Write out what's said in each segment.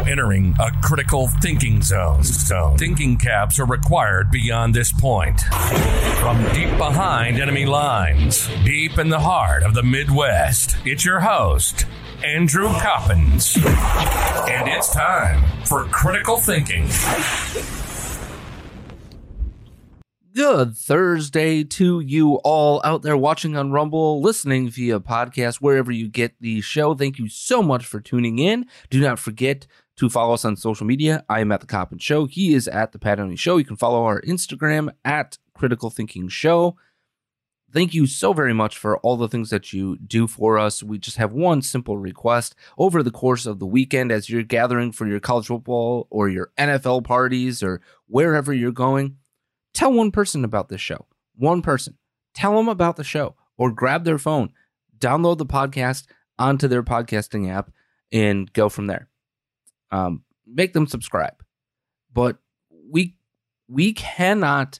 now entering a critical thinking zone. Thinking caps are required beyond this point. From deep behind enemy lines, deep in the heart of the Midwest, it's your host, Andrew Coppins. And it's time for Critical Thinking. Good Thursday to you all out there watching on Rumble, listening via podcast, wherever you get the show. Thank you so much for tuning in. Do not forget to follow us on social media. I am at The Coppins Show. He is at The Pat Oney Show. You can follow our Instagram at Critical Thinking Show. Thank you so very much for all the things that you do for us. We just have one simple request. Over the course of the weekend, as you're gathering for your college football or your NFL parties or wherever you're going, tell one person about this show. One person. Tell them about the show or grab their phone, download the podcast onto their podcasting app and go from there. Make them subscribe. But we cannot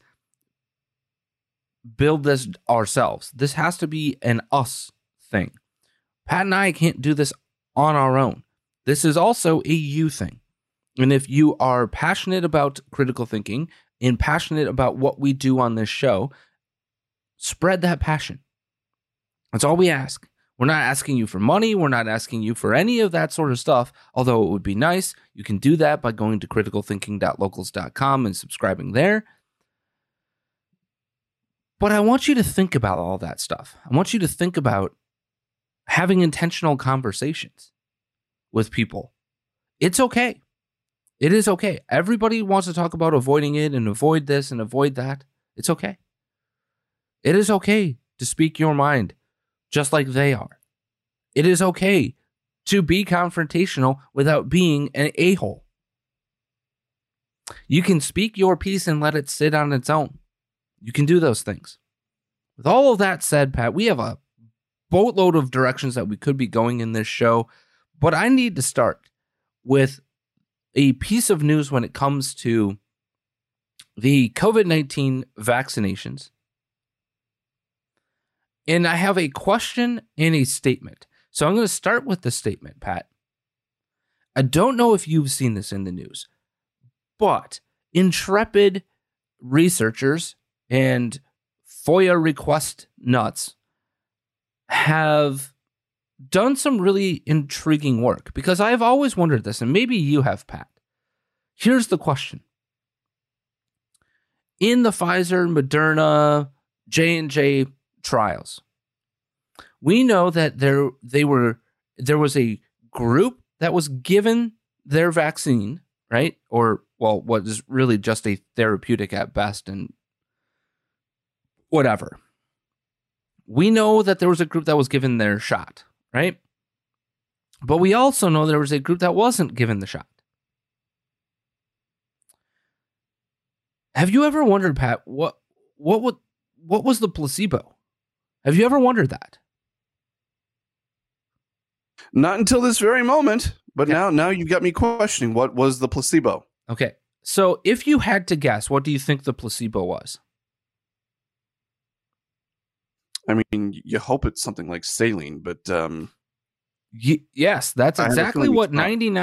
build this ourselves. This has to be an us thing. Pat and I can't do this on our own. This is also a you thing. And if you are passionate about critical thinking and passionate about what we do on this show, spread that passion. That's all we ask. We're not asking you for money. We're not asking you for any of that sort of stuff, although it would be nice. You can do that by going to criticalthinking.locals.com and subscribing there. But I want you to think about all that stuff. I want you to think about having intentional conversations with people. It's okay. It is okay. Everybody wants to talk about avoiding it and avoid this and avoid that. It's okay. It is okay to speak your mind just like they are. It is okay to be confrontational without being an a-hole. You can speak your piece and let it sit on its own. You can do those things. With all of that said, Pat, we have a boatload of directions that we could be going in this show, but I need to start with a piece of news when it comes to the COVID-19 vaccinations. And I have a question and a statement. So I'm going to start with the statement, Pat. I don't know if you've seen this in the news, but intrepid researchers and FOIA request nuts have done some really intriguing work, because I've always wondered this, and maybe you have, Pat. Here's the question. In the Pfizer, Moderna, J&J trials, we know that there was a group that was given their vaccine, right? Or, well, what is really just a therapeutic at best and whatever. We know that there was a group that was given their shot, right? But we also know there was a group that wasn't given the shot. Have you ever wondered, Pat, what was the placebo? Have you ever wondered that? Not until this very moment, but okay. Now you've got me questioning, what was the placebo? Okay, so if you had to guess, what do you think the placebo was? I mean, you hope it's something like saline, but yes, that's exactly what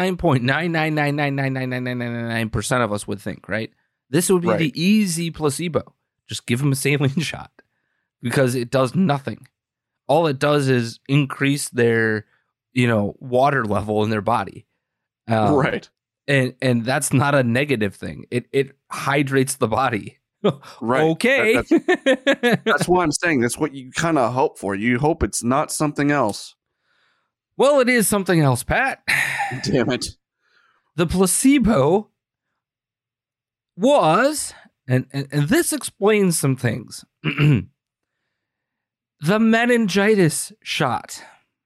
99.999999999% of us would think, right? This would be the easy placebo. Just give them a saline shot, because it does nothing. All it does is increase their, water level in their body. Right. And that's not a negative thing. It hydrates the body. Right. Okay. That's what I'm saying. That's what you kind of hope for. You hope it's not something else. Well, it is something else, Pat. Damn it. The placebo was, and this explains some things, the meningitis shot.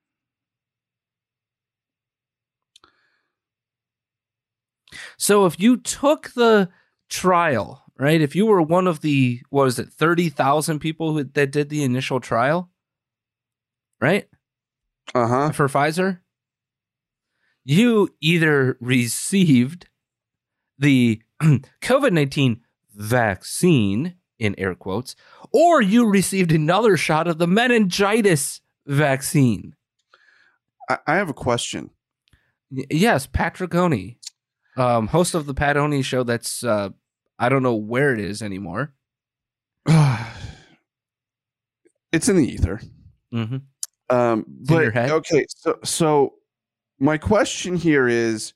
So if you took the trial, right? If you were one of the, 30,000 people that did the initial trial, right? For Pfizer, you either received the COVID-19 vaccine, in air quotes, or you received another shot of the meningitis vaccine. I have a question. Yes, Patrick Oney. Host of the Pat Oney show. That's I don't know where it is anymore. It's in the ether. Mm-hmm. But your head? Okay, so my question here is,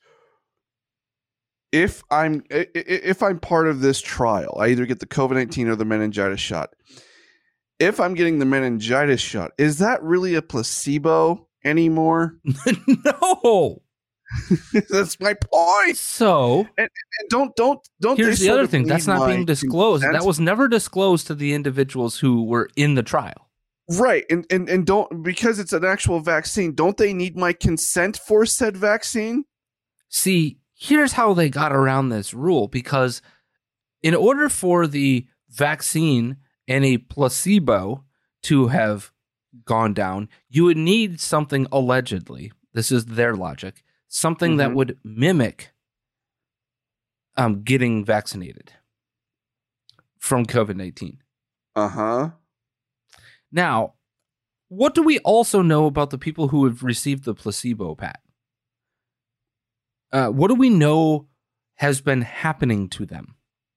if I'm part of this trial, I either get the COVID-19 or the meningitis shot. If I'm getting the meningitis shot, is that really a placebo anymore? No. That's my point. So, and don't. Here's the other thing. That's not being disclosed. Consent? That was never disclosed to the individuals who were in the trial. Right, and don't, because it's an actual vaccine, don't they need my consent for said vaccine? See, here's how they got around this rule, because in order for the vaccine and a placebo to have gone down, you would need something allegedly, this is their logic, something that would mimic getting vaccinated from COVID-19. Uh-huh. Now, what do we also know about the people who have received the placebo, Pat? What do we know has been happening to them?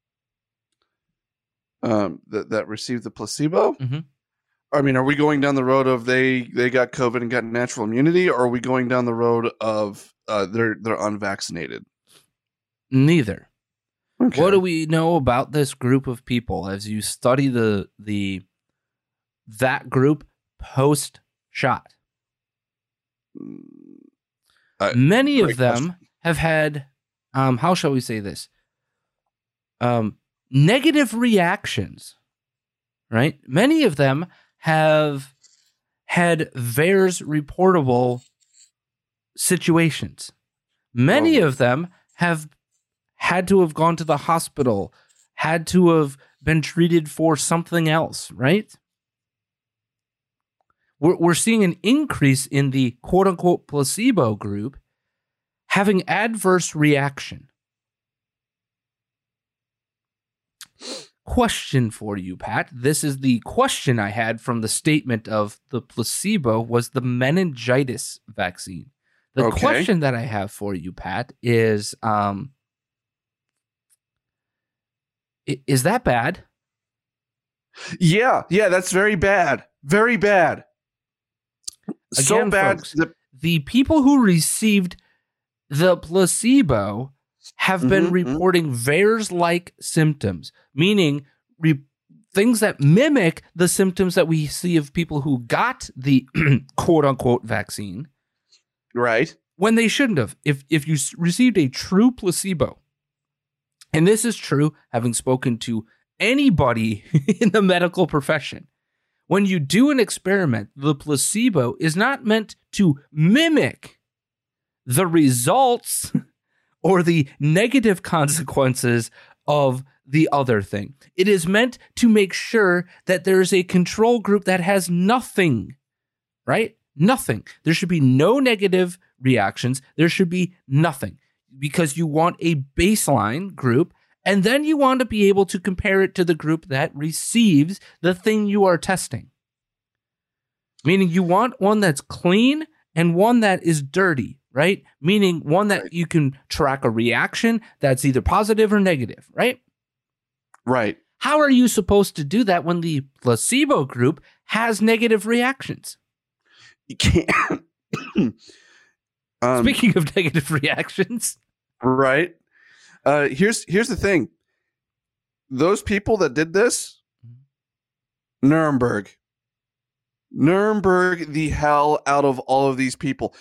That received the placebo? Mm-hmm. I mean, are we going down the road of they got COVID and got natural immunity, or are we going down the road of they're unvaccinated? Neither. Okay. What do we know about this group of people as you study that group post shot? Many of them have had, how shall we say this? Negative reactions, right? Many of them have had VAERS reportable situations. Many of them have had to have gone to the hospital, had to have been treated for something else, right? We're seeing an increase in the quote-unquote placebo group having adverse reaction. Question for you, Pat. This is the question I had from the statement of the placebo was the meningitis vaccine. The question that I have for you, Pat, is that bad? Yeah, that's very bad. Very bad. Again, So bad. folks, the people who received the placebo have been reporting VAERS-like symptoms, meaning things that mimic the symptoms that we see of people who got the quote-unquote vaccine. Right. When they shouldn't have. If you received a true placebo, and this is true, having spoken to anybody in the medical profession, when you do an experiment, the placebo is not meant to mimic the results or the negative consequences of the other thing. It is meant to make sure that there is a control group that has nothing, right? Nothing. There should be no negative reactions. There should be nothing, because you want a baseline group, and then you want to be able to compare it to the group that receives the thing you are testing. Meaning you want one that's clean and one that is dirty, right? Meaning one that you can track a reaction that's either positive or negative, right? Right. How are you supposed to do that when the placebo group has negative reactions? You can't. Speaking of negative reactions. Right. Here's the thing. Those people that did this, Nuremberg, the hell out of all of these people.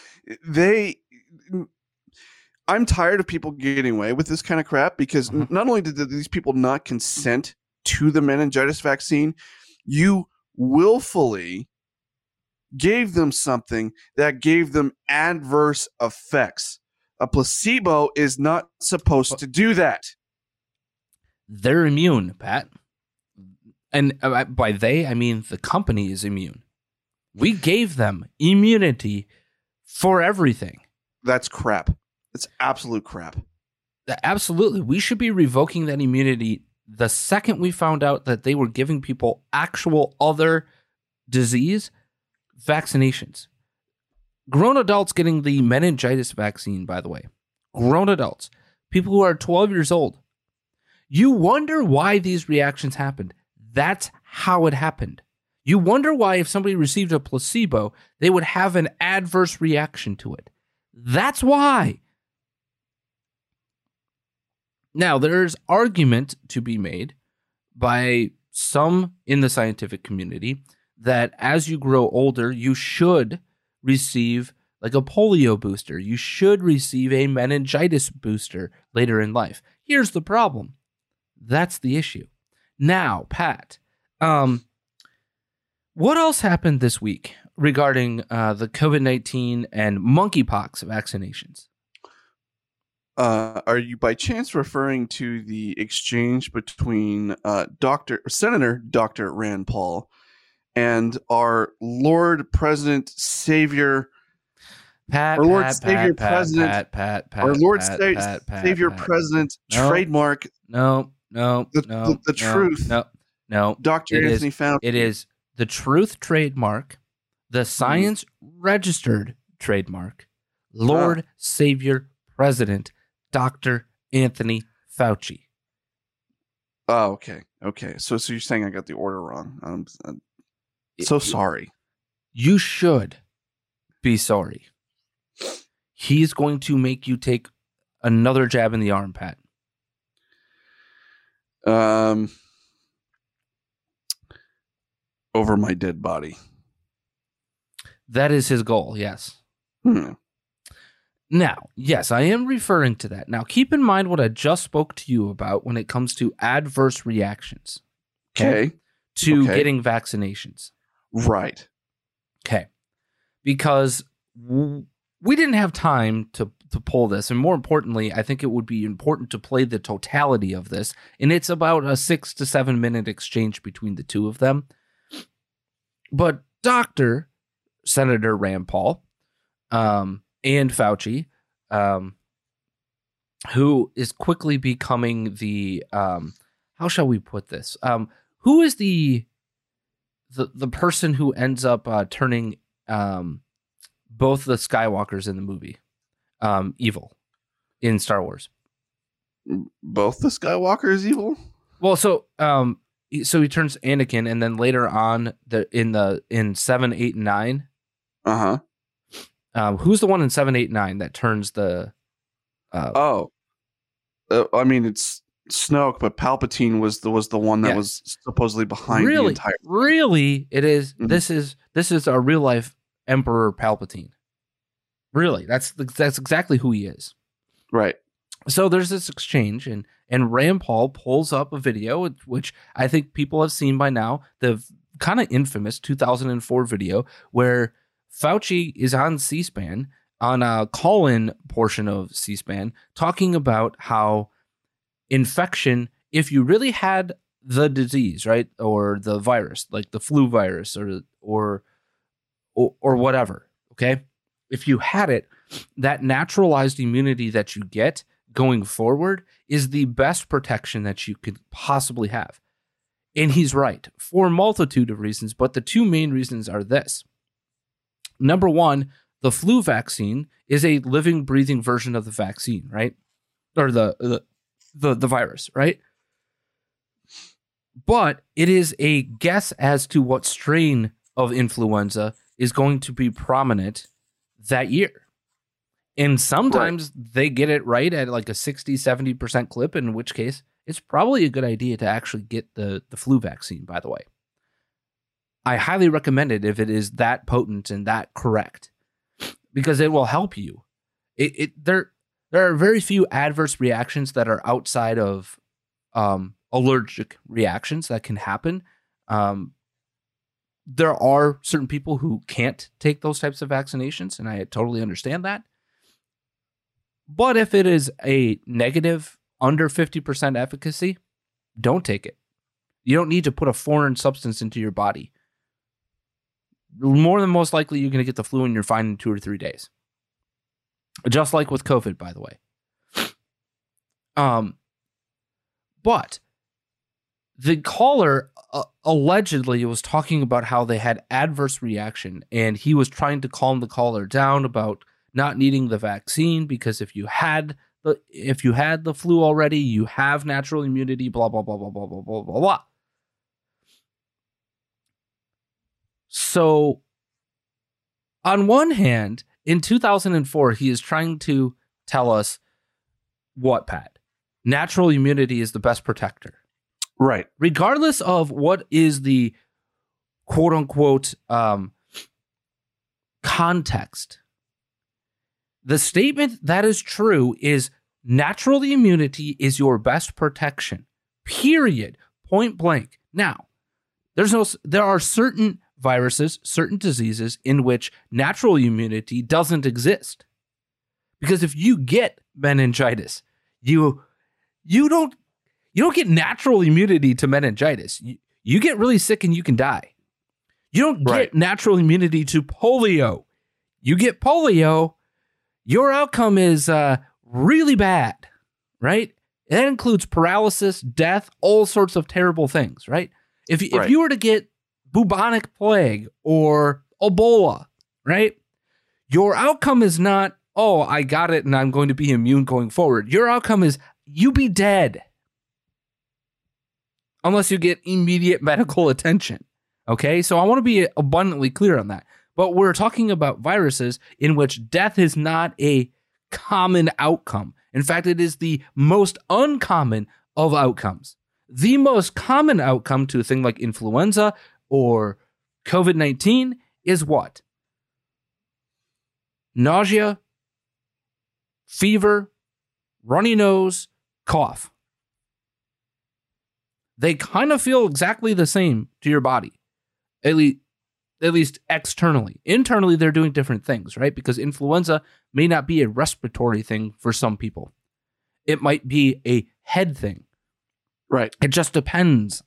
I'm tired of people getting away with this kind of crap, because not only did these people not consent to the meningitis vaccine, you willfully gave them something that gave them adverse effects. A placebo is not supposed to do that. They're immune, Pat. And by they, I mean the company is immune. We gave them immunity for everything. That's crap. It's absolute crap. Absolutely. We should be revoking that immunity the second we found out that they were giving people actual other disease vaccinations. Grown adults getting the meningitis vaccine, by the way. Grown adults. people who are 12 years old. You wonder why these reactions happened. That's how it happened. You wonder why if somebody received a placebo, they would have an adverse reaction to it. That's why. Now, there's argument to be made by some in the scientific community that as you grow older, you should receive like a polio booster. You should receive a meningitis booster later in life. Here's the problem. That's the issue. Now, Pat, what else happened this week regarding the COVID-19 and monkeypox vaccinations? Are you by chance referring to the exchange between Senator Dr. Rand Paul and our Lord President Savior President trademark? No. The truth. No. Dr. Anthony Fauci. It is the truth trademark, the science registered trademark, Lord Savior President Dr. Anthony Fauci. Oh, okay. So you're saying I got the order wrong. I'm so sorry. You should be sorry. He's going to make you take another jab in the arm, Pat. Over my dead body. That is his goal, yes. Now, yes, I am referring to that. Now, keep in mind what I just spoke to you about when it comes to adverse reactions. Okay. To getting vaccinations. Right. Okay. Because we didn't have time to pull this. And more importantly, I think it would be important to play the totality of this. And it's about a 6 to 7 minute exchange between the two of them. But Senator Rand Paul, and Fauci, who is quickly becoming the, how shall we put this? Who is the person who ends up turning both the Skywalkers in the movie evil in Star Wars? Both the Skywalkers evil? Well, so he turns Anakin, and then later on in 7, 8, and 9. Who's the one in 7, 8, 9 that turns the? I mean, it's Snoke, but Palpatine was the one that was supposedly behind the entire. Really, it is. Mm-hmm. This is a real life Emperor Palpatine. Really, that's exactly who he is. Right. So there's this exchange, and Rand Paul pulls up a video, which I think people have seen by now, the kind of infamous 2004 video where Fauci is on C-SPAN, on a call-in portion of C-SPAN, talking about how infection, if you really had the disease, right, or the virus, like the flu virus or whatever, okay, if you had it, that naturalized immunity that you get going forward is the best protection that you could possibly have. And he's right for a multitude of reasons, but the two main reasons are this. Number one, the flu vaccine is a living, breathing version of the vaccine, right? Or the virus, right? But it is a guess as to what strain of influenza is going to be prominent that year. And sometimes they get it right at like a 60, 70% clip, in which case it's probably a good idea to actually get the flu vaccine, by the way. I highly recommend it if it is that potent and that correct, because it will help you. There are very few adverse reactions that are outside of allergic reactions that can happen. There are certain people who can't take those types of vaccinations, and I totally understand that. But if it is a negative, under 50% efficacy, don't take it. You don't need to put a foreign substance into your body. More than most likely, you're going to get the flu and you're fine in 2 or 3 days. Just like with COVID, by the way. But the caller allegedly was talking about how they had adverse reaction, and he was trying to calm the caller down about not needing the vaccine, because if you had if you had the flu already, you have natural immunity, blah, blah, blah, blah, blah, blah, blah, blah, blah. So on one hand, in 2004, he is trying to tell us what, Pat? Natural immunity is the best protector. Right. Regardless of what is the quote unquote context, the statement that is true is natural immunity is your best protection. Period. Point blank. Now, there are certain viruses, certain diseases in which natural immunity doesn't exist. Because if you get meningitis, you don't get natural immunity to meningitis. You get really sick and you can die. You don't get natural immunity to polio. You get polio, your outcome is really bad, right? That includes paralysis, death, all sorts of terrible things, right? If you were to get bubonic plague or Ebola, right? Your outcome is not, oh, I got it and I'm going to be immune going forward. Your outcome is you be dead. Unless you get immediate medical attention. Okay, so I want to be abundantly clear on that. But we're talking about viruses in which death is not a common outcome. In fact, it is the most uncommon of outcomes. The most common outcome to a thing like influenza or COVID-19 is what? Nausea, fever, runny nose, cough. They kind of feel exactly the same to your body, at least externally. Internally, they're doing different things, right? Because influenza may not be a respiratory thing for some people. It might be a head thing. Right. It just depends.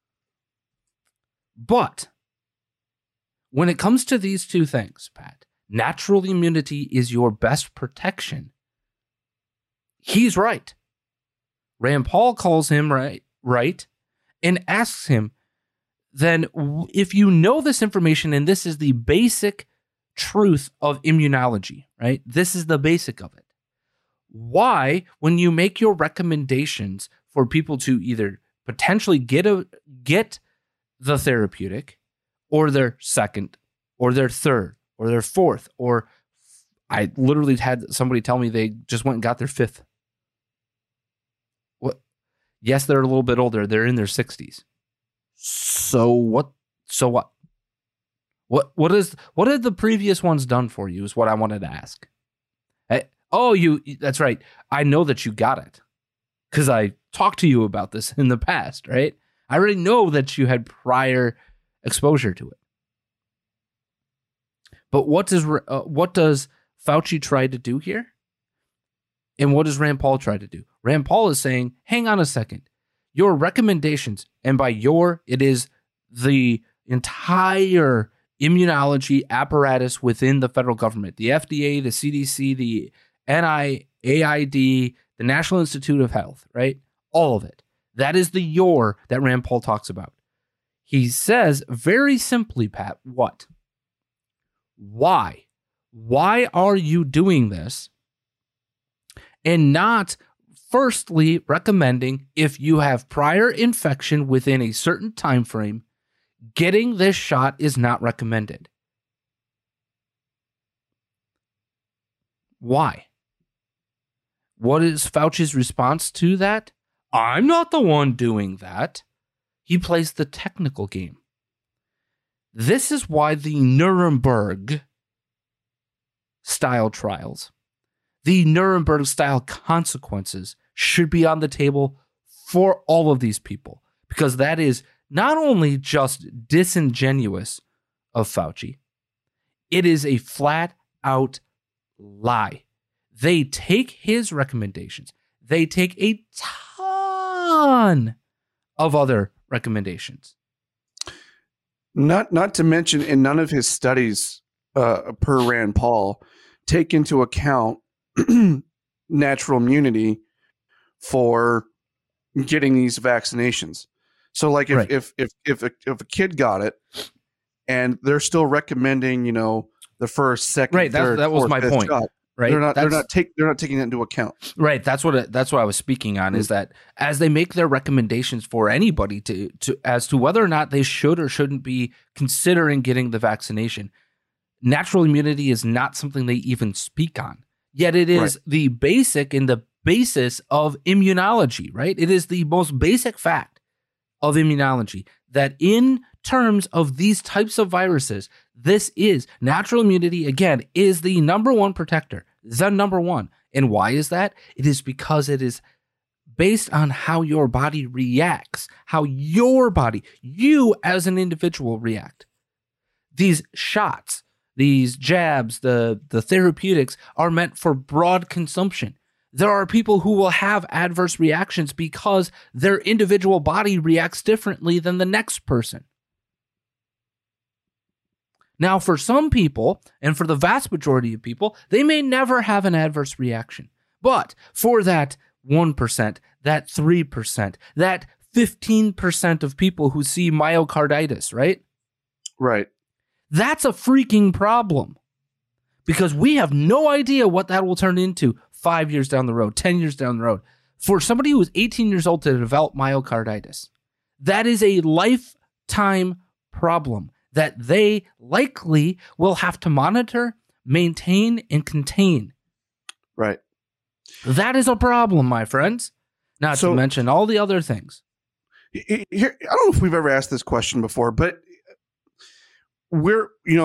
But when it comes to these two things, Pat, natural immunity is your best protection. He's right. Rand Paul calls him right, and asks him, then if you know this information, and this is the basic truth of immunology, right? This is the basic of it. Why, when you make your recommendations for people to either potentially get the therapeutic, or their second, or their third, or their fourth, or I literally had somebody tell me they just went and got their fifth. What? Yes, they're a little bit older. They're in their 60s. So what? What had the previous ones done for you is what I wanted to ask. That's right. I know that you got it because I talked to you about this in the past, right? I already know that you had prior exposure to it. But what does Fauci try to do here? And what does Rand Paul try to do? Rand Paul is saying, hang on a second. Your recommendations, and by your, it is the entire immunology apparatus within the federal government, the FDA, the CDC, the NIAID, the National Institute of Health, right? All of it. That is the your that Rand Paul talks about. He says very simply, Pat, what? Why? Why are you doing this? And not firstly recommending, if you have prior infection within a certain time frame, getting this shot is not recommended. Why? What is Fauci's response to that? I'm not the one doing that. He plays the technical game. This is why the Nuremberg style trials, the Nuremberg style consequences should be on the table for all of these people, because that is not only just disingenuous of Fauci, it is a flat out lie. They take his recommendations. They take a ton of other recommendations. Not to mention, in none of his studies, per Rand Paul, take into account natural immunity for getting these vaccinations. So, like, if a kid got it, and they're still recommending, the first, second, right, third, that was fourth, my fifth point. shot, right? They're not taking that into account. Right. That's what I was speaking on, is that as they make their recommendations for anybody to as to whether or not they should or shouldn't be considering getting the vaccination, natural immunity is not something they even speak on. Yet it is the basic and the basis of immunology, right? It is the most basic fact of immunology that in terms of these types of viruses, this is natural immunity, again, is the number one protector, the number one. And why is that? It is because it is based on how your body reacts, how your body, you as an individual react. These shots, these jabs, the therapeutics are meant for broad consumption. There are people who will have adverse reactions because their individual body reacts differently than the next person. Now, for some people, and for the vast majority of people, they may never have an adverse reaction. But for that 1%, that 3%, that 15% of people who see myocarditis, right? Right. That's a freaking problem, because we have no idea what that will turn into 5 years down the road, 10 years down the road. For somebody who is 18 years old to develop myocarditis, that is a lifetime problem that they likely will have to monitor, maintain, and contain. Right. That is a problem, my friends. Not to mention all the other things. Here, I don't know if we've ever asked this question before, but we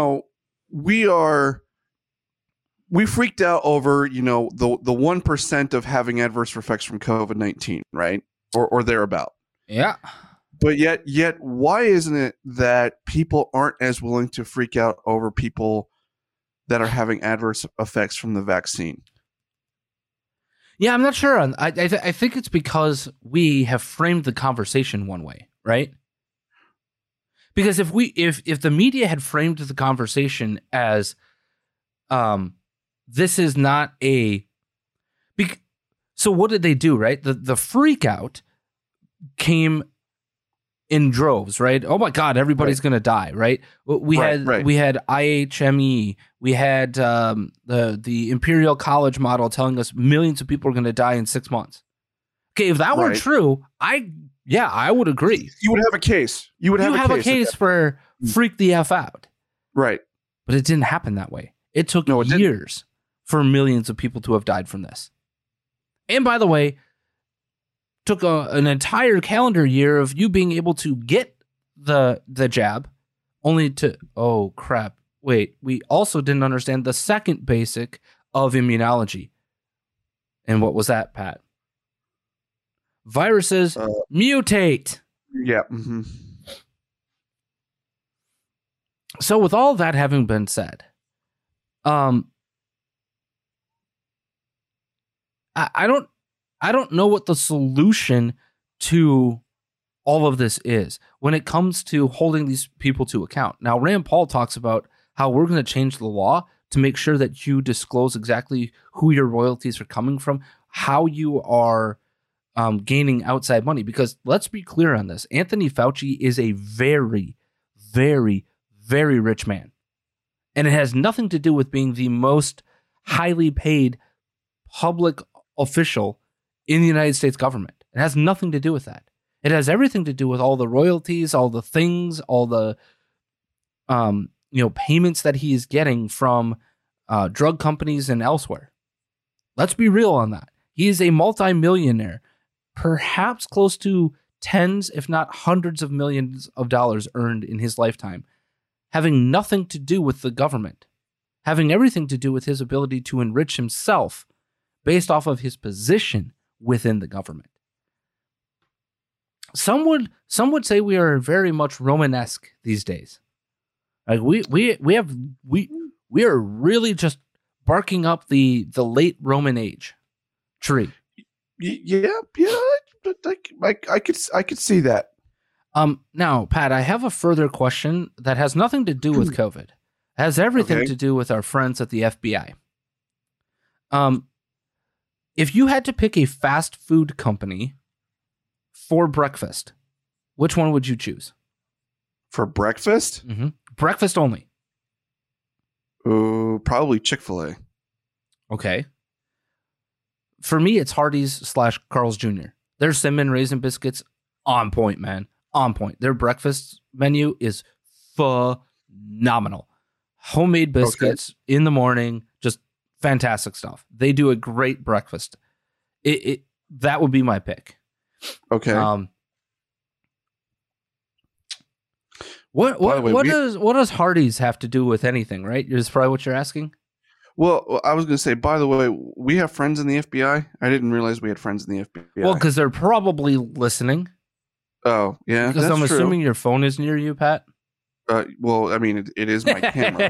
freaked out over, the 1% of having adverse effects from COVID-19, right? Or thereabout. Yeah. But yet, why isn't it that people aren't as willing to freak out over people that are having adverse effects from the vaccine? Yeah, I'm not sure. I think it's because we have framed the conversation one way, right? Because if the media had framed the conversation as, this is not so what did they do, right? The freak out came in droves, right? Oh my God, everybody's going to die, right? We had IHME, we had the Imperial College model telling us millions of people are going to die in 6 months. Okay, if that were true, I would agree. You would have a case. You would have a case for freak the F out. Right. But it didn't happen that way. It took years for millions of people to have died from this. And by the way, took an entire calendar year of you being able to get the jab, only to, oh crap, wait, we also didn't understand the second basic of immunology. And what was that, Pat? Viruses mutate. Yeah. Mm-hmm. So with all that having been said, I don't know what the solution to all of this is when it comes to holding these people to account. Now, Rand Paul talks about how we're going to change the law to make sure that you disclose exactly who your royalties are coming from, how you are gaining outside money. Because let's be clear on this. Anthony Fauci is a very, very, very rich man. And it has nothing to do with being the most highly paid public official in the United States government. It has nothing to do with that. It has everything to do with all the royalties, all the things, all the payments that he is getting from drug companies and elsewhere. Let's be real on that. He is a multimillionaire, perhaps close to tens, if not hundreds of millions of dollars earned in his lifetime, having nothing to do with the government, having everything to do with his ability to enrich himself based off of his position within the government. Some would say we are very much Romanesque these days. Like we are really just barking up the late Roman age tree. Yeah, I could see that. Now, Pat, I have a further question that has nothing to do with COVID. It has everything to do with our friends at the FBI. If you had to pick a fast food company for breakfast, which one would you choose? For breakfast? Mm-hmm. Breakfast only. Probably Chick-fil-A. Okay. For me, it's Hardee's / Carl's Jr. Their cinnamon raisin biscuits, on point, man. On point. Their breakfast menu is phenomenal. Homemade biscuits in the morning, just fantastic stuff. They do a great breakfast. That would be my pick. Okay. What does Hardee's have to do with anything, right? Is probably what you're asking. Well, I was going to say, by the way, we have friends in the FBI. I didn't realize we had friends in the FBI. Well, because they're probably listening. Oh, yeah. Because I'm assuming your phone is near you, Pat. Well, I mean, it is my camera.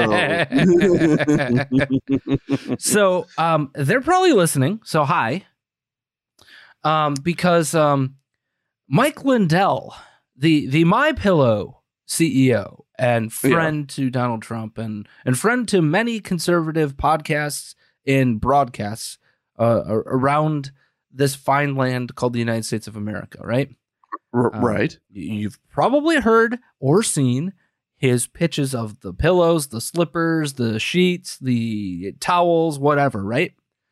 So, they're probably listening. So, hi. Because Mike Lindell, the MyPillow CEO and friend to Donald Trump and friend to many conservative podcasts and broadcasts around this fine land called the United States of America, right? Right. You've probably heard or seen his pitches of the pillows, the slippers, the sheets, the towels, whatever, right?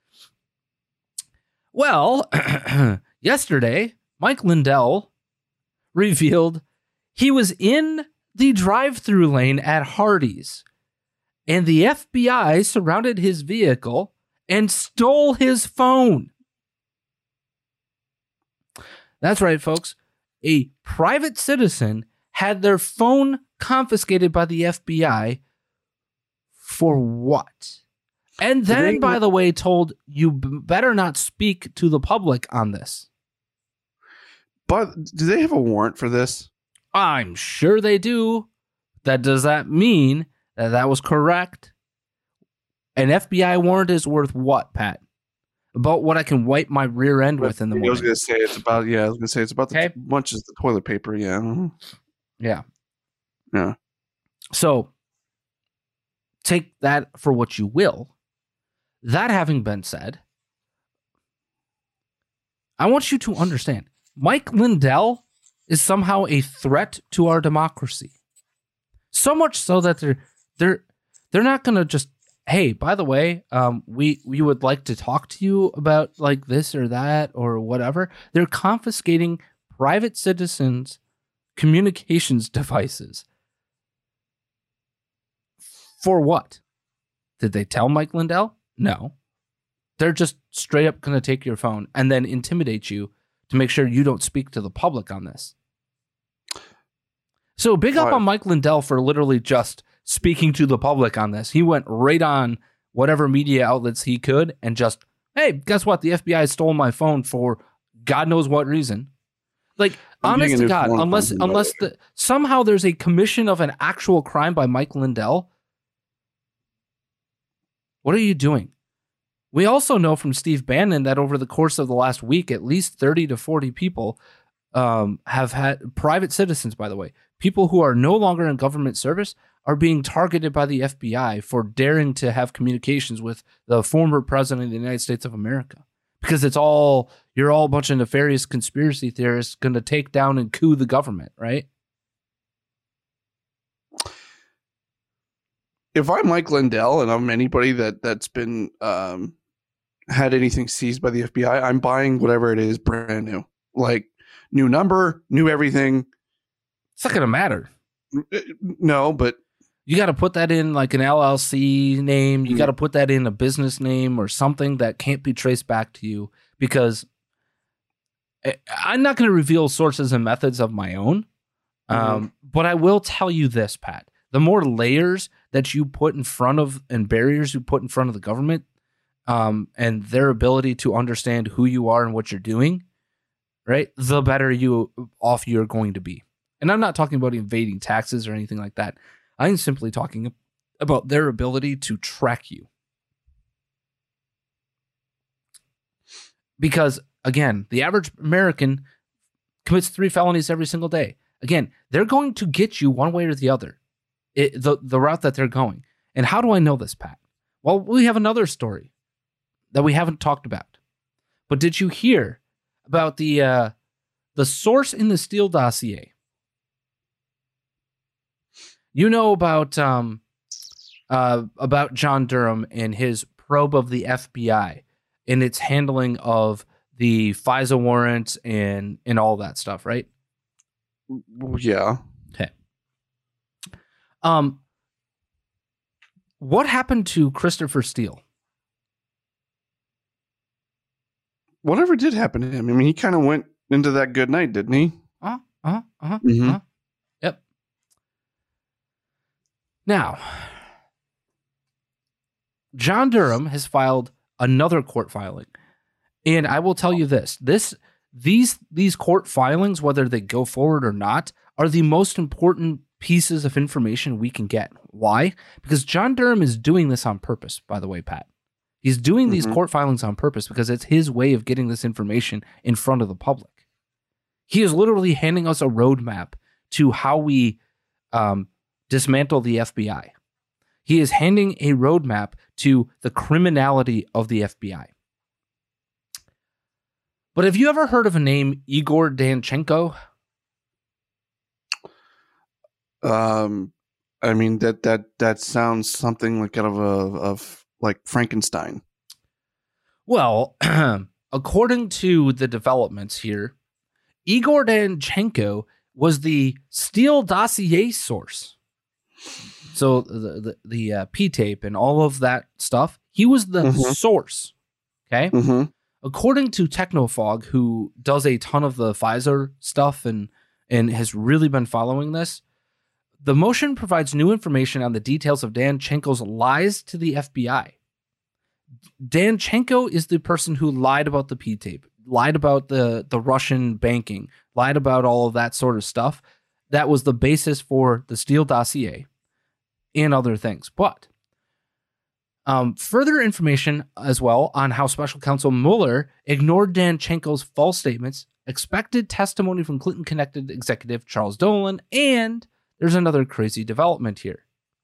Well, yesterday, Mike Lindell revealed he was in the drive-through lane at Hardee's, and the FBI surrounded his vehicle and stole his phone. That's right, folks. A private citizen had their phone confiscated by the FBI for what? And then, by the way, told you better not speak to the public on this. But do they have a warrant for this? I'm sure they do. Does that mean that was correct? An FBI warrant is worth what, Pat? About what I can wipe my rear end with in the morning. I was going to say it's about the much as the toilet paper. Yeah. Mm-hmm. Yeah. So take that for what you will. That having been said, I want you to understand Mike Lindell is somehow a threat to our democracy. So much so that they're not going to just, hey, by the way, we would like to talk to you about like this or that or whatever. They're confiscating private citizens' communications devices. For what? Did they tell Mike Lindell? No. They're just straight up going to take your phone and then intimidate you to make sure you don't speak to the public on this. So big up on Mike Lindell for literally just speaking to the public on this. He went right on whatever media outlets he could and just, hey, guess what? The FBI stole my phone for God knows what reason. Like, honest to God, unless somehow there's a commission of an actual crime by Mike Lindell, what are you doing? We also know from Steve Bannon that over the course of the last week, at least 30 to 40 people have had private citizens, by the way, people who are no longer in government service are being targeted by the FBI for daring to have communications with the former president of the United States of America. Because you're all a bunch of nefarious conspiracy theorists going to take down and coup the government, right? If I'm Mike Lindell and I'm anybody that's been had anything seized by the FBI, I'm buying whatever it is brand new. Like, new number, new everything. It's not going to matter. No, but you got to put that in like an LLC name. You got to put that in a business name or something that can't be traced back to you, because I'm not going to reveal sources and methods of my own. But I will tell you this, Pat. The more layers that you put in front of and barriers you put in front of the government and their ability to understand who you are and what you're doing, right, the better off you're going to be. And I'm not talking about evading taxes or anything like that. I'm simply talking about their ability to track you. Because, again, the average American commits 3 felonies every single day. Again, they're going to get you one way or the other, the route that they're going. And how do I know this, Pat? Well, we have another story that we haven't talked about. But did you hear about the source in the Steele dossier? You know about John Durham and his probe of the FBI in its handling of the FISA warrants and all that stuff, right? Yeah. Okay. What happened to Christopher Steele? Whatever did happen to him. I mean, he kind of went into that good night, didn't he? Yep. Now, John Durham has filed another court filing. And I will tell you these court filings, whether they go forward or not, are the most important pieces of information we can get. Why? Because John Durham is doing this on purpose, by the way, Pat. He's doing these court filings on purpose because it's his way of getting this information in front of the public. He is literally handing us a roadmap to how we dismantle the FBI. He is handing a roadmap to the criminality of the FBI. But have you ever heard of a name, Igor Danchenko? I mean that sounds something like out of like Frankenstein. Well, according to the developments here, Igor Danchenko was the Steele dossier source. So the P-tape and all of that stuff, he was the source. Okay? According to Technofog, who does a ton of the Pfizer stuff and has really been following this, the motion provides new information on the details of Danchenko's lies to the FBI. Danchenko is the person who lied about the P-tape, lied about the Russian banking, lied about all of that sort of stuff. That was the basis for the Steele dossier and other things. But further information as well on how Special Counsel Mueller ignored Danchenko's false statements, expected testimony from Clinton-connected executive Charles Dolan, and there's another crazy development here.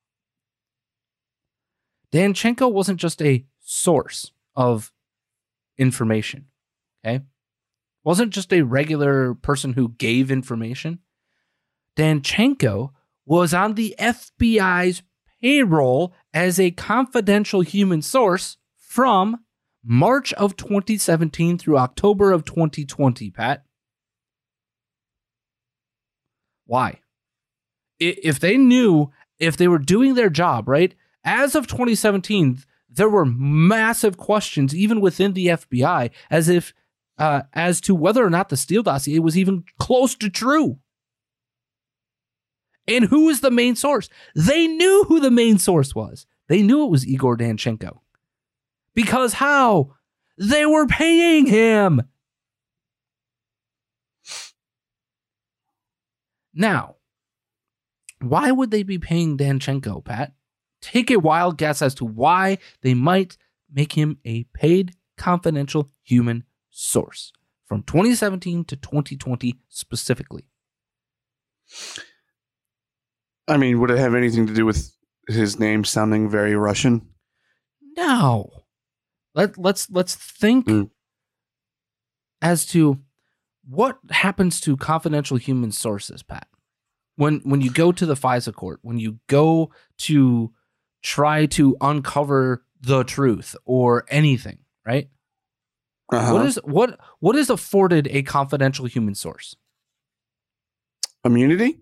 Danchenko wasn't just a source of information, okay? Wasn't just a regular person who gave information. Danchenko was on the FBI's payroll as a confidential human source from March of 2017 through October of 2020, Pat. Why? If they knew, if they were doing their job, right? As of 2017, there were massive questions, even within the FBI, as to whether or not the Steele dossier was even close to true. And who is the main source? They knew who the main source was. They knew it was Igor Danchenko. Because how? They were paying him. Now, why would they be paying Danchenko, Pat? Take a wild guess as to why they might make him a paid confidential human source from 2017 to 2020 specifically. I mean, would it have anything to do with his name sounding very Russian? No. Let's think as to what happens to confidential human sources, Pat. When you go to the FISA court, when you go to try to uncover the truth or anything, right? What is afforded a confidential human source? Immunity?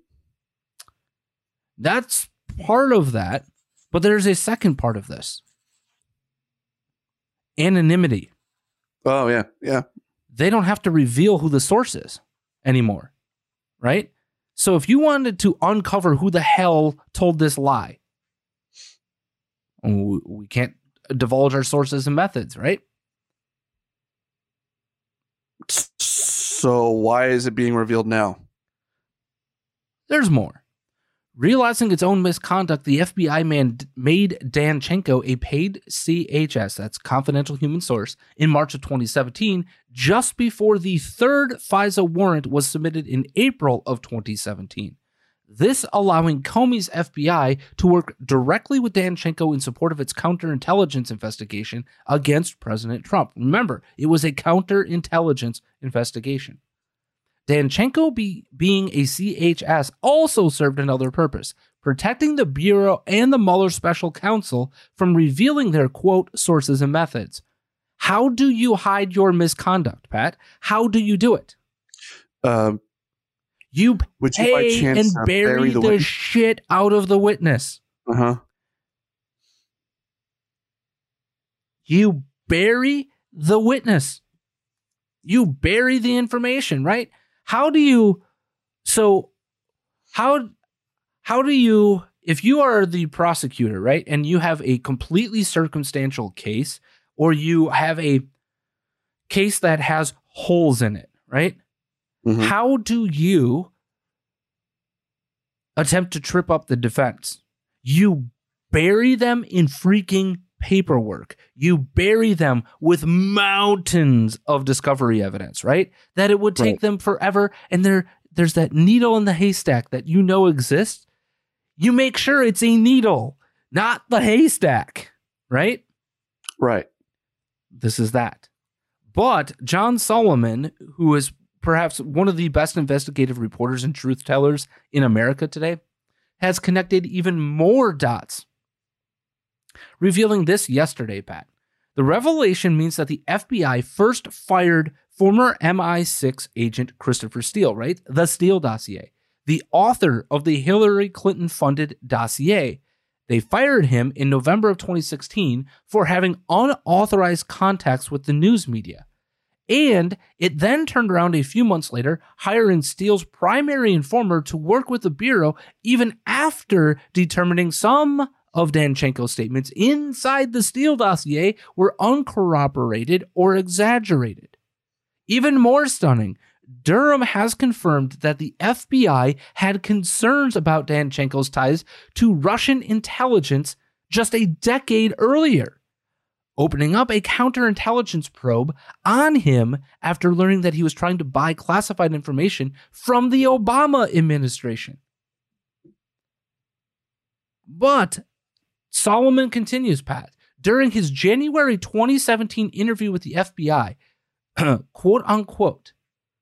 That's part of that, but there's a second part of this. Anonymity. Oh, yeah, yeah. They don't have to reveal who the source is anymore, right? So if you wanted to uncover who the hell told this lie, we can't divulge our sources and methods, right? So why is it being revealed now? There's more. Realizing its own misconduct, the FBI made Danchenko a paid CHS, that's confidential human source, in March of 2017, just before the third FISA warrant was submitted in April of 2017. This allowing Comey's FBI to work directly with Danchenko in support of its counterintelligence investigation against President Trump. Remember, it was a counterintelligence investigation. Danchenko being a CHS also served another purpose, protecting the Bureau and the Mueller special counsel from revealing their, quote, sources and methods. How do you hide your misconduct, Pat? How do you do it? You pay and bury the shit out of the witness. Uh-huh. You bury the witness. You bury the information, right? How do you, if you are the prosecutor, right, and you have a completely circumstantial case, or you have a case that has holes in it, right? Mm-hmm. How do you attempt to trip up the defense? You bury them in freaking paperwork. You bury them with mountains of discovery evidence, right? That it would take them forever. And there's that needle in the haystack that you know exists. You make sure it's a needle, not the haystack, right? Right. This is that. But John Solomon, who is perhaps one of the best investigative reporters and truth tellers in America today, has connected even more dots, revealing this yesterday, Pat. The revelation means that the FBI first fired former MI6 agent Christopher Steele, right? The Steele dossier, the author of the Hillary Clinton-funded dossier. They fired him in November of 2016 for having unauthorized contacts with the news media. And it then turned around a few months later, hiring Steele's primary informer to work with the Bureau even after determining some of Danchenko's statements inside the Steele dossier were uncorroborated or exaggerated. Even more stunning, Durham has confirmed that the FBI had concerns about Danchenko's ties to Russian intelligence just a decade earlier, opening up a counterintelligence probe on him after learning that he was trying to buy classified information from the Obama administration. But Solomon continues, Pat, during his January 2017 interview with the FBI, quote unquote,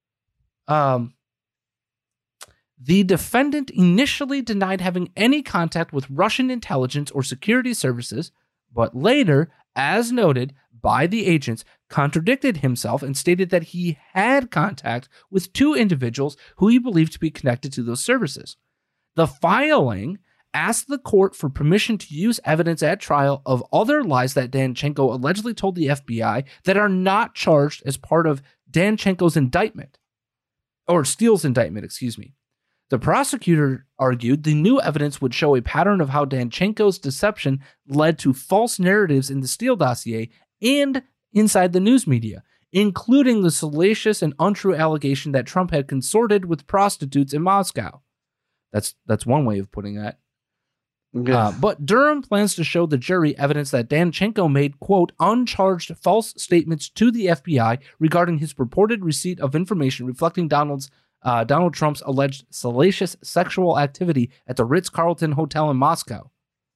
the defendant initially denied having any contact with Russian intelligence or security services, but later, as noted by the agents, contradicted himself and stated that he had contact with two individuals who he believed to be connected to those services. The filing asked the court for permission to use evidence at trial of other lies that Danchenko allegedly told the FBI that are not charged as part of Danchenko's indictment, or Steele's indictment, excuse me. The prosecutor argued the new evidence would show a pattern of how Danchenko's deception led to false narratives in the Steele dossier and inside the news media, including the salacious and untrue allegation that Trump had consorted with prostitutes in Moscow. That's one way of putting that. Okay. But Durham plans to show the jury evidence that Danchenko made, quote, uncharged false statements to the FBI regarding his purported receipt of information reflecting Donald Trump's alleged salacious sexual activity at the Ritz-Carlton Hotel in Moscow.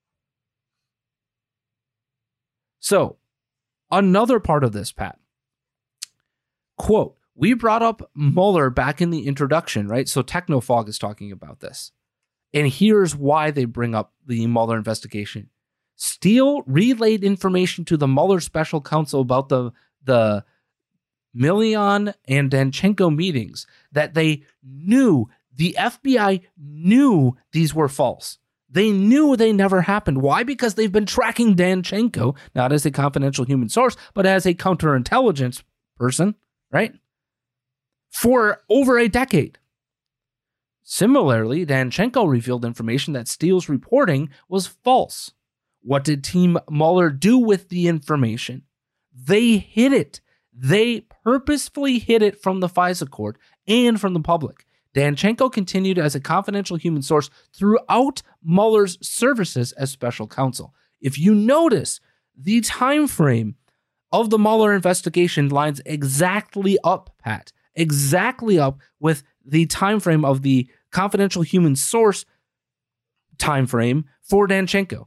So, another part of this, Pat. Quote, we brought up Mueller back in the introduction, right? So Technofog is talking about this. And here's why they bring up the Mueller investigation. Steele relayed information to the Mueller special counsel about the Milian and Danchenko meetings that they knew, the FBI knew these were false. They knew they never happened. Why? Because they've been tracking Danchenko, not as a confidential human source, but as a counterintelligence person, right? For over a decade. Similarly, Danchenko revealed information that Steele's reporting was false. What did Team Mueller do with the information? They hid it. They purposefully hid it from the FISA court and from the public. Danchenko continued as a confidential human source throughout Mueller's services as special counsel. If you notice, the time frame of the Mueller investigation lines exactly up, Pat, exactly up with the time frame of the confidential human source time frame for Danchenko,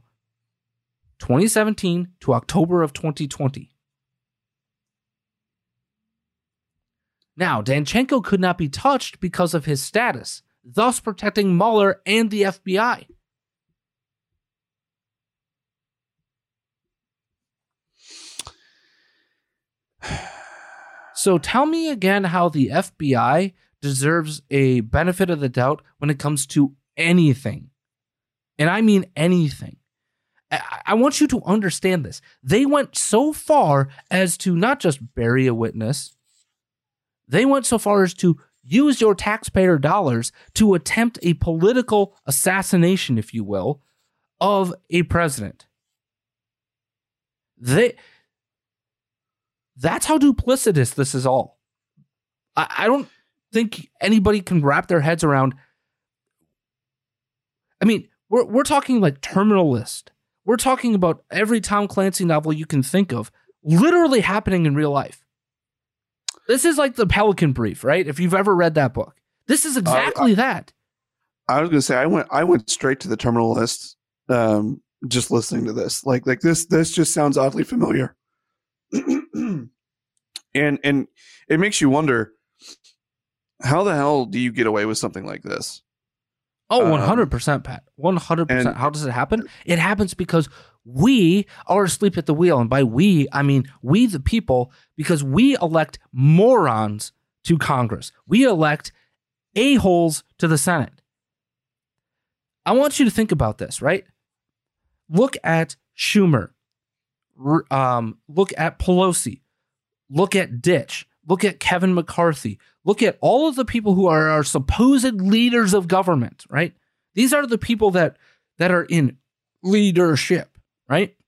2017 to October of 2020. Now, Danchenko could not be touched because of his status, thus protecting Mueller and the FBI. So tell me again how the FBI deserves a benefit of the doubt when it comes to anything. And I mean anything. I want you to understand this. They went so far as to not just bury a witness. They went so far as to use your taxpayer dollars to attempt a political assassination, if you will, of a president. That's how duplicitous this is all. I don't think anybody can wrap their heads around. I mean, we're talking like Terminal List. We're talking about every Tom Clancy novel you can think of literally happening in real life. This is like the Pelican Brief, right? If you've ever read that book, this is exactly that. I was going to say, I went straight to the Terminal List, just listening to this. Like this just sounds oddly familiar. and it makes you wonder, how the hell do you get away with something like this? Oh, 100%, Pat. 100%. How does it happen? It happens because we are asleep at the wheel. And by we, I mean we the people, because we elect morons to Congress. We elect a-holes to the Senate. I want you to think about this, right? Look at Schumer. Look at Pelosi. Look at Ditch. Look at Kevin McCarthy. Look at all of the people who are our supposed leaders of government, right? These are the people that are in leadership, right?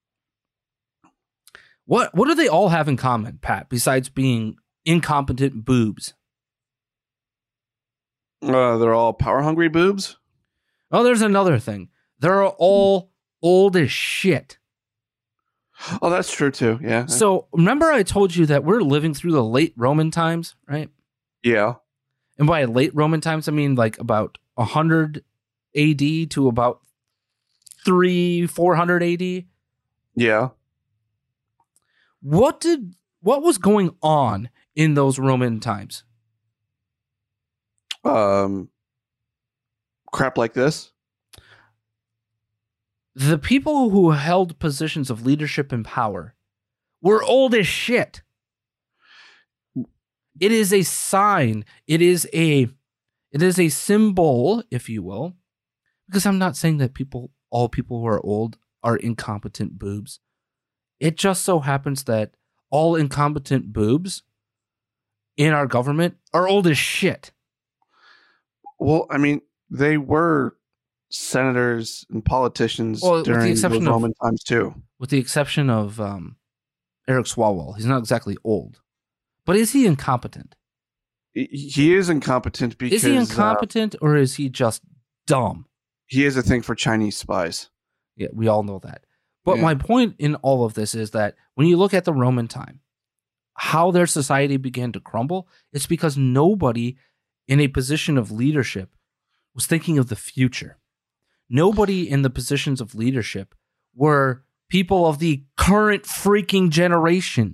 What do they all have in common, Pat, besides being incompetent boobs? They're all power-hungry boobs? Oh, there's another thing. They're all old as shit. Oh, that's true too. Yeah. So remember I told you that we're living through the late Roman times, right? Yeah. And by late Roman times, I mean like about 100 AD to about 400 AD. Yeah. What was going on in those Roman times? Crap like this. The people who held positions of leadership and power were old as shit. It is a sign. It is a symbol, if you will, because I'm not saying that all people who are old are incompetent boobs. It just so happens that all incompetent boobs in our government are old as shit. Well, I mean, they were senators and politicians during the Roman times too. With the exception of Eric Swalwell. He's not exactly old. But is he incompetent? He is incompetent because... Is he incompetent or is he just dumb? He has a thing for Chinese spies. Yeah, we all know that. But my point in all of this is that when you look at the Roman time, how their society began to crumble, it's because nobody in a position of leadership was thinking of the future. Nobody in the positions of leadership were people of the current freaking generation.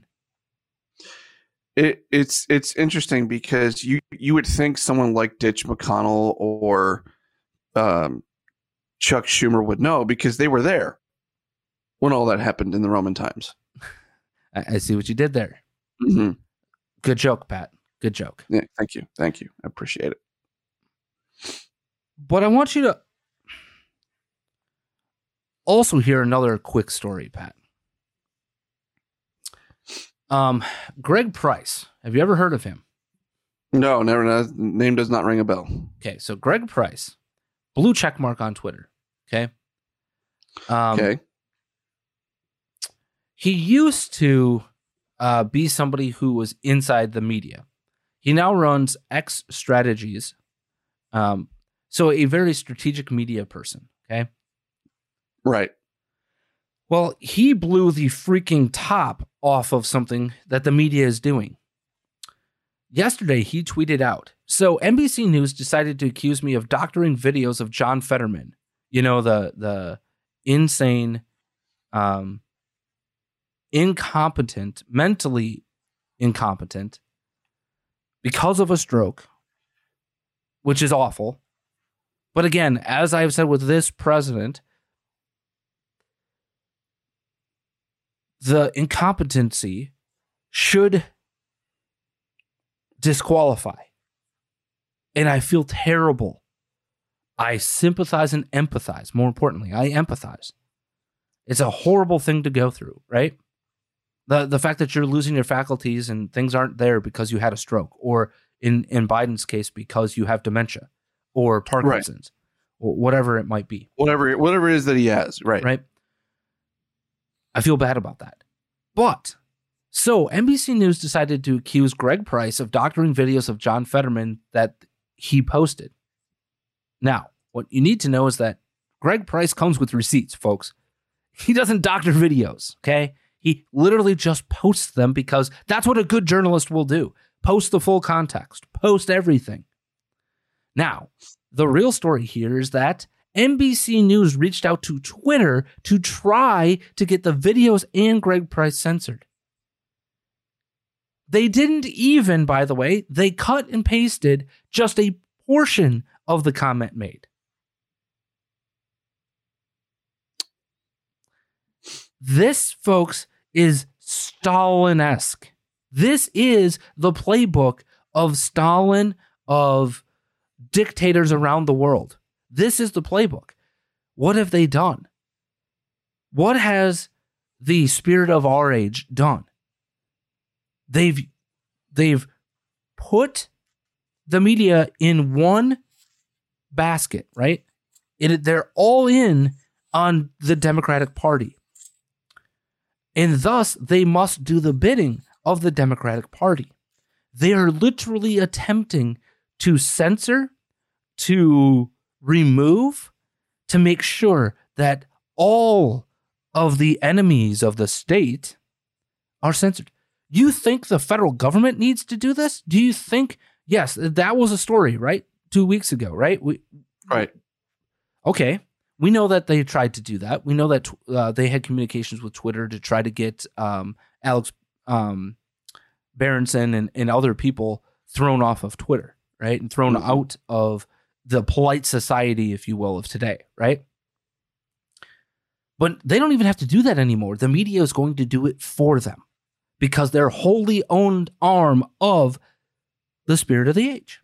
It's interesting because you would think someone like Ditch McConnell or Chuck Schumer would know because they were there when all that happened in the Roman times. I see what you did there. Mm-hmm. Good joke, Pat. Good joke. Yeah, thank you. I appreciate it. But I want you to also hear another quick story, Pat. Greg Price. Have you ever heard of him? No, never. Name does not ring a bell. Okay, so Greg Price, blue check mark on Twitter. Okay. Okay. He used to be somebody who was inside the media. He now runs X Strategies. So a very strategic media person. Okay. Right. Well, he blew the freaking top off of something that the media is doing. Yesterday, he tweeted out, so NBC News decided to accuse me of doctoring videos of John Fetterman. You know, the insane, incompetent, mentally incompetent because of a stroke, which is awful. But again, as I've said with this president, the incompetency should disqualify. And I feel terrible. I sympathize and empathize. More importantly, I empathize. It's a horrible thing to go through, right? The fact that you're losing your faculties and things aren't there because you had a stroke, or in Biden's case, because you have dementia or Parkinson's, or whatever it might be. Whatever it is that he has, right? Right. I feel bad about that. But, so NBC News decided to accuse Greg Price of doctoring videos of John Fetterman that he posted. Now, what you need to know is that Greg Price comes with receipts, folks. He doesn't doctor videos, okay? He literally just posts them because that's what a good journalist will do. Post the full context. Post everything. Now, the real story here is that NBC News reached out to Twitter to try to get the videos and Greg Price censored. They didn't even, by the way, they cut and pasted just a portion of the comment made. This, folks, is Stalin-esque. This is the playbook of Stalin, of dictators around the world. This is the playbook. What have they done? What has the spirit of our age done? They've put the media in one basket, right? They're all in on the Democratic Party. And thus, they must do the bidding of the Democratic Party. They are literally attempting to censor, to remove, to make sure that all of the enemies of the state are censored. You think the federal government needs to do this? Do you think, yes, that was a story, right? 2 weeks ago, right? Right. Okay. We know that they tried to do that. We know that they had communications with Twitter to try to get Alex Berenson and other people thrown off of Twitter, right? And thrown out of the polite society, if you will, of today, right? But they don't even have to do that anymore. The media is going to do it for them because they're wholly owned arm of the spirit of the age.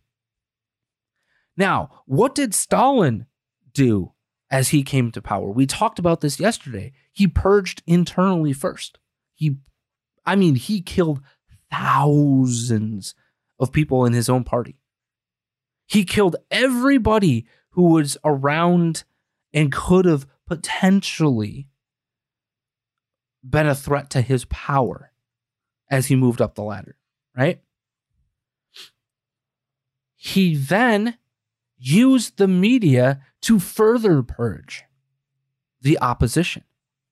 Now, what did Stalin do as he came to power? We talked about this yesterday. He purged internally first. He killed thousands of people in his own party. He killed everybody who was around and could have potentially been a threat to his power as he moved up the ladder, right? He then used the media to further purge the opposition.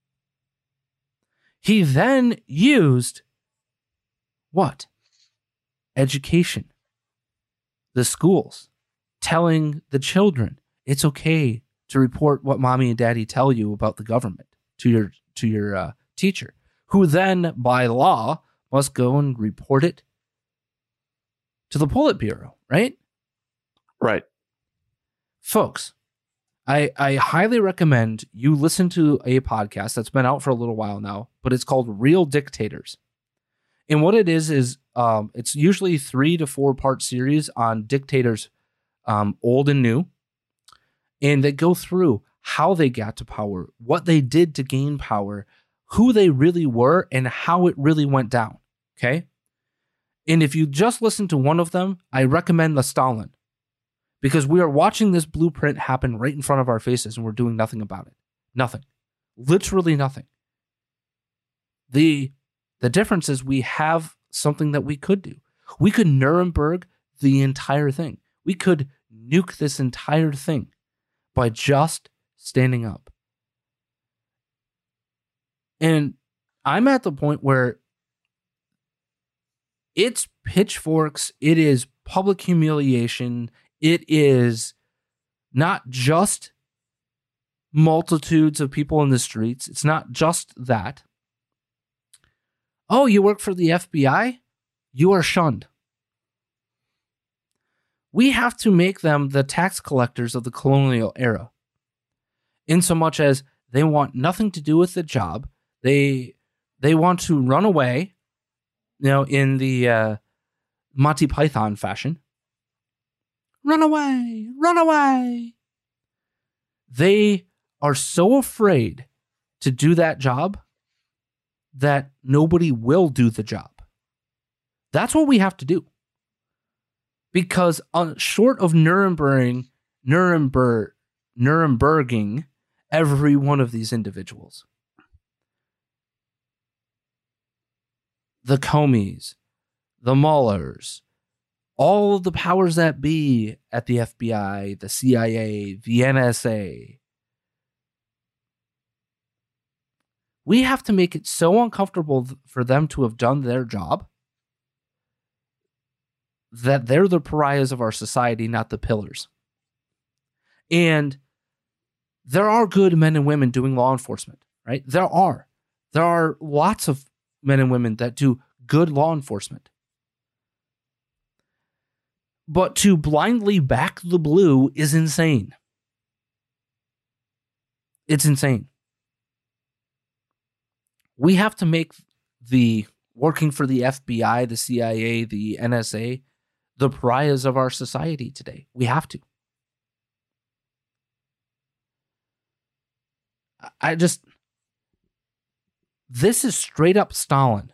He then used what? Education. The schools telling the children it's okay to report what mommy and daddy tell you about the government to your teacher, who then by law must go and report it to the Politburo, right? Right. Folks, I highly recommend you listen to a podcast that's been out for a little while now, but it's called Real Dictators. And what it is it's usually 3 to 4 part series on dictators, old and new. And they go through how they got to power, what they did to gain power, who they really were, and how it really went down. Okay? And if you just listen to one of them, I recommend the Stalin. Because we are watching this blueprint happen right in front of our faces and we're doing nothing about it. Nothing. Literally nothing. The difference is we have something that we could do. We could Nuremberg the entire thing. We could nuke this entire thing by just standing up. And I'm at the point where it's pitchforks, it is public humiliation, it is not just multitudes of people in the streets. It's not just that. Oh, you work for the FBI? You are shunned. we have to make them the tax collectors of the colonial era, in so much as they want nothing to do with the job. They want to run away, in the Monty Python fashion. Run away, run away. They are so afraid to do that job that nobody will do the job. That's what we have to do. Because short of Nuremberging every one of these individuals, the Comeys, the Muellers, all of the powers that be at the FBI, the CIA, the NSA, we have to make it so uncomfortable for them to have done their job that they're the pariahs of our society, not the pillars. And there are good men and women doing law enforcement, right? There are lots of men and women that do good law enforcement. But to blindly back the blue is insane. It's insane. We have to make the working for the FBI, the CIA, the NSA, the pariahs of our society today. We have to. This is straight up Stalin.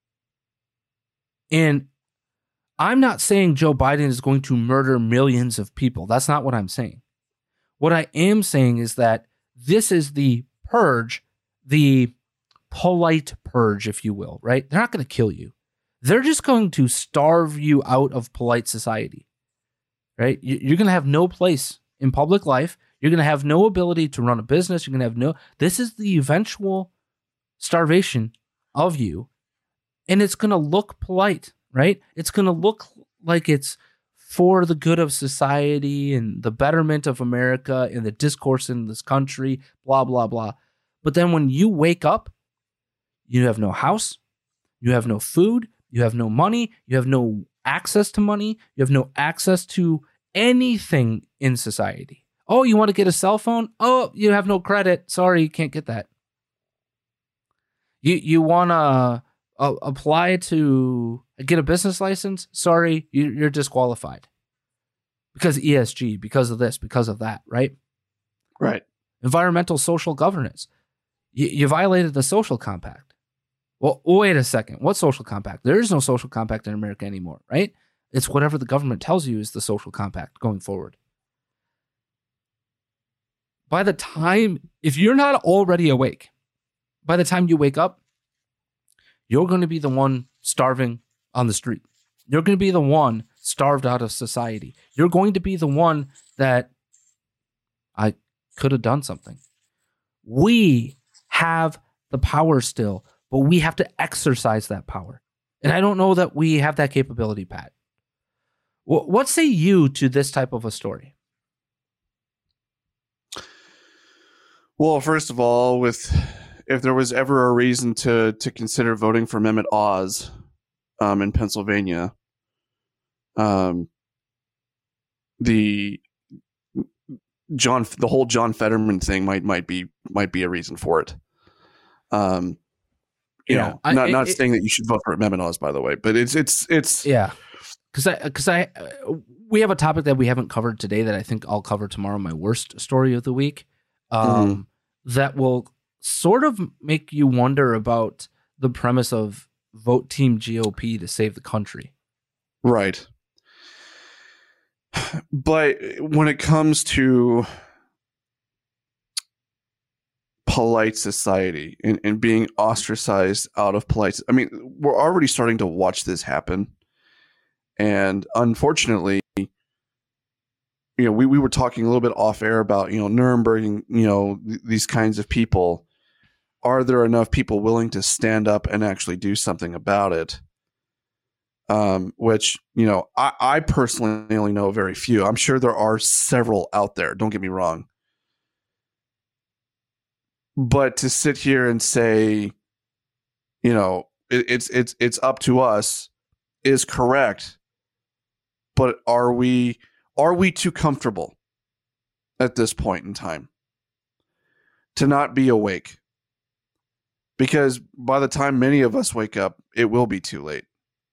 And I'm not saying Joe Biden is going to murder millions of people. That's not what I'm saying. What I am saying is that this is the purge, the polite purge, if you will, right? They're not going to kill you. They're just going to starve you out of polite society, right? You're going to have no place in public life. You're going to have no ability to run a business. You're going to have this is the eventual starvation of you. And it's going to look polite, right? It's going to look like it's for the good of society and the betterment of America and the discourse in this country, blah, blah, blah. But then when you wake up, you have no house, you have no food, you have no money, you have no access to money, you have no access to anything in society. Oh, you want to get a cell phone? Oh, you have no credit. Sorry, you can't get that. You want to apply to get a business license? Sorry, you're disqualified. Because ESG, because of this, because of that, right? Right. Environmental social governance. You violated the social compact. Well, wait a second. What social compact? There is no social compact in America anymore, right? It's whatever the government tells you is the social compact going forward. By the time, if you're not already awake, by the time you wake up, you're going to be the one starving on the street. You're going to be the one starved out of society. You're going to be the one that I could have done something. We have the power still, but we have to exercise that power. And I don't know that we have that capability, Pat. What say you to this type of a story? Well, first of all, if there was ever a reason to consider voting for Mehmet Oz in Pennsylvania, the whole John Fetterman thing might be a reason for it. Not saying that you should vote for Mehmet Oz, by the way, but it's yeah, because we have a topic that we haven't covered today that I think I'll cover tomorrow. My worst story of the week, that will sort of make you wonder about the premise of vote Team GOP to save the country. Right. But when it comes to polite society and being ostracized out of polite, I mean, we're already starting to watch this happen. And unfortunately, we were talking a little bit off air about, Nuremberg, these kinds of people. Are there enough people willing to stand up and actually do something about it? Which, I personally only know very few. I'm sure there are several out there. Don't get me wrong. But to sit here and say, it's up to us is correct. but are we too comfortable at this point in time to not be awake? Because by the time many of us wake up, it will be too late.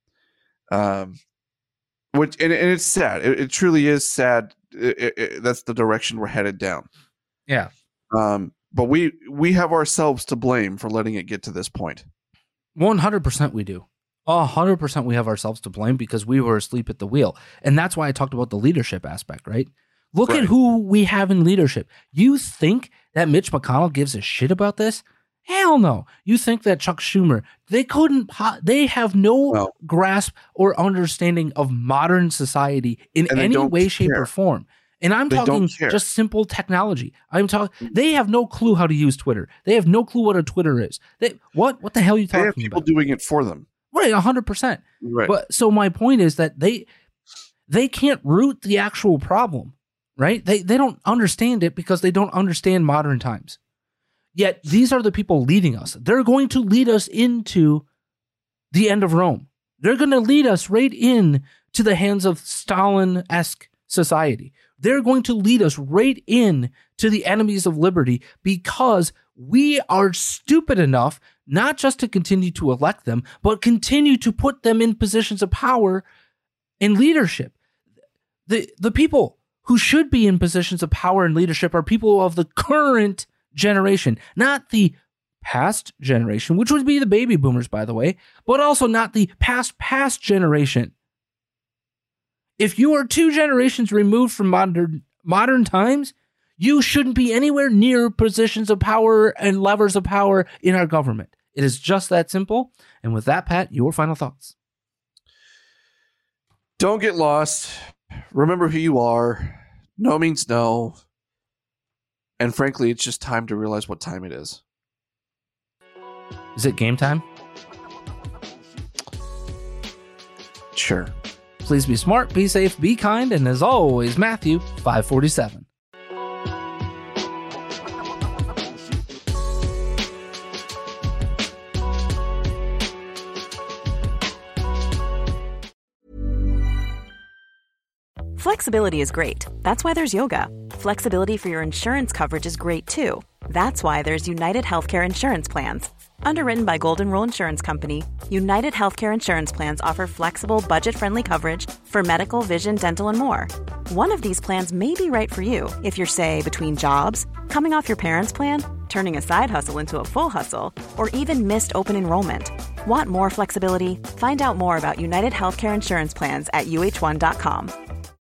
Which and it's sad. It truly is sad. That's the direction we're headed down. Yeah. But we have ourselves to blame for letting it get to this point. 100% we do. 100% we have ourselves to blame because we were asleep at the wheel. And that's why I talked about the leadership aspect, right? Look at who we have in leadership. You think that Mitch McConnell gives a shit about this? Hell no. You think that Chuck Schumer, they have no grasp or understanding of modern society in any way, shape, or form. And I'm talking just simple technology. They have no clue how to use Twitter. They have no clue what a Twitter is. What the hell are you talking about? They have people doing it for them. Right, 100%. Right. But so my point is that they can't root the actual problem, right? They don't understand it because they don't understand modern times. Yet these are the people leading us. They're going to lead us into the end of Rome. They're going to lead us right in to the hands of Stalin-esque society. They're going to lead us right in to the enemies of liberty because we are stupid enough not just to continue to elect them, but continue to put them in positions of power and leadership. The people who should be in positions of power and leadership are people of the current generation, not the past generation, which would be the baby boomers, by the way, but also not the past generation. If you are 2 generations removed from modern times, you shouldn't be anywhere near positions of power and levers of power in our government. It is just that simple. And with that, Pat, your final thoughts. Don't get lost. Remember who you are. No means no. And frankly, it's just time to realize what time it is. Is it game time? Sure. Please be smart, be safe, be kind, and as always, Matthew 5:47. Flexibility is great. That's why there's yoga. Flexibility for your insurance coverage is great too. That's why there's United Healthcare Insurance Plans. Underwritten by Golden Rule Insurance Company, United Healthcare Insurance Plans offer flexible, budget-friendly coverage for medical, vision, dental, and more. One of these plans may be right for you if you're, say, between jobs, coming off your parents' plan, turning a side hustle into a full hustle, or even missed open enrollment. Want more flexibility? Find out more about United Healthcare Insurance Plans at UH1.com.